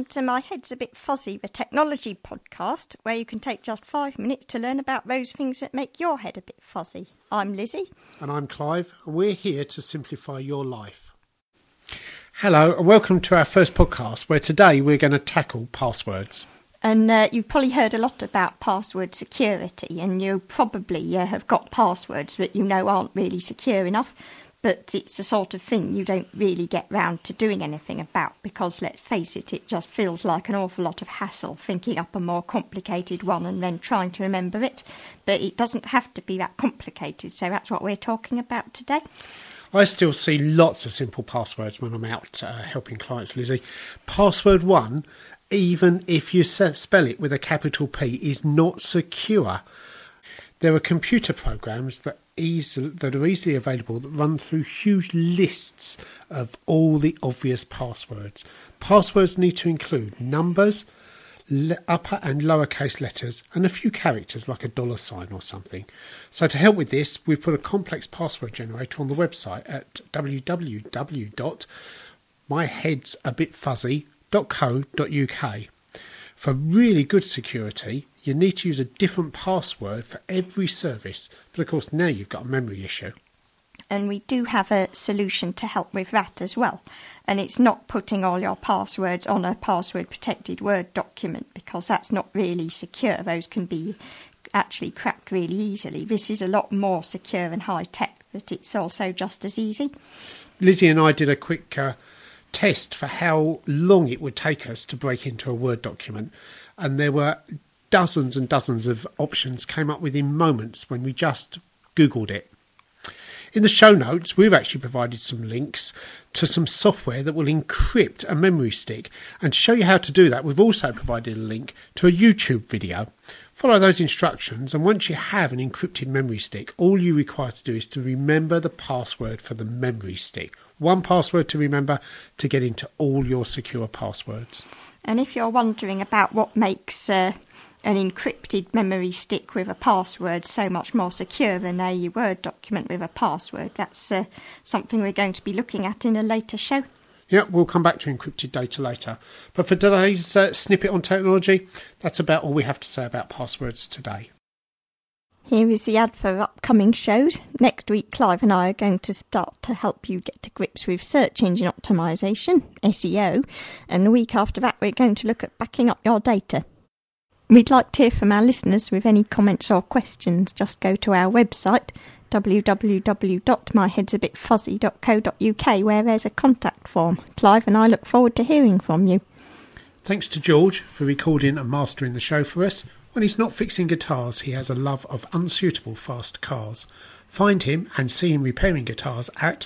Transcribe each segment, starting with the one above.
to My Head's a Bit Fuzzy, the technology podcast, where you can take just 5 minutes to learn about those things that make your head a bit fuzzy. I'm Lizzie. And I'm Clive, and we're here to simplify your life. Hello, and welcome to our first podcast, where today we're going to tackle passwords. And you've probably heard a lot about password security, and you probably have got passwords that you know aren't really secure enough. But it's the sort of thing you don't really get round to doing anything about because, let's face it, it just feels like an awful lot of hassle thinking up a more complicated one and then trying to remember it. But it doesn't have to be that complicated, so that's what we're talking about today. I still see lots of simple passwords when I'm out helping clients, Lizzie. Password 1, even if you spell it with a capital P, is not secure. There are computer programs that are easily available that run through huge lists of all the obvious passwords. Passwords need to include numbers, upper and lowercase letters, and a few characters like a $sign or something. So to help with this, we've put a complex password generator on the website at www.myheadsabitfuzzy.co.uk. For really good security, you need to use a different password for every service. But of course, now you've got a memory issue. And we do have a solution to help with that as well. And it's not putting all your passwords on a password-protected Word document because that's not really secure. Those can be actually cracked really easily. This is a lot more secure and high-tech, but it's also just as easy. Lizzie and I did a quick test for how long it would take us to break into a Word document. And there were dozens and dozens of options came up within moments when we just Googled it. In the show notes, we've actually provided some links to some software that will encrypt a memory stick. And to show you how to do that, we've also provided a link to a YouTube video. Follow those instructions, and once you have an encrypted memory stick, all you require to do is to remember the password for the memory stick. One password to remember to get into all your secure passwords. And if you're wondering about what makes an encrypted memory stick with a password so much more secure than a Word document with a password, that's something we're going to be looking at in a later show. Yeah, we'll come back to encrypted data later. But for today's snippet on technology, that's about all we have to say about passwords today. Here is the ad for upcoming shows. Next week, Clive and I are going to start to help you get to grips with search engine optimization, SEO, and the week after that we're going to look at backing up your data. We'd like to hear from our listeners with any comments or questions. Just go to our website, www.myheadsabitfuzzy.co.uk, where there's a contact form. Clive and I look forward to hearing from you. Thanks to George for recording and mastering the show for us. When he's not fixing guitars, he has a love of unsuitable fast cars. Find him and see him repairing guitars at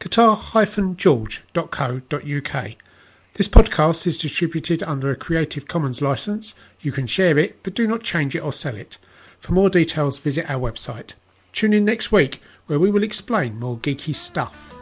guitar-george.co.uk. This podcast is distributed under a Creative Commons licence. You can share it, but do not change it or sell it. For more details, visit our website. Tune in next week, where we will explain more geeky stuff.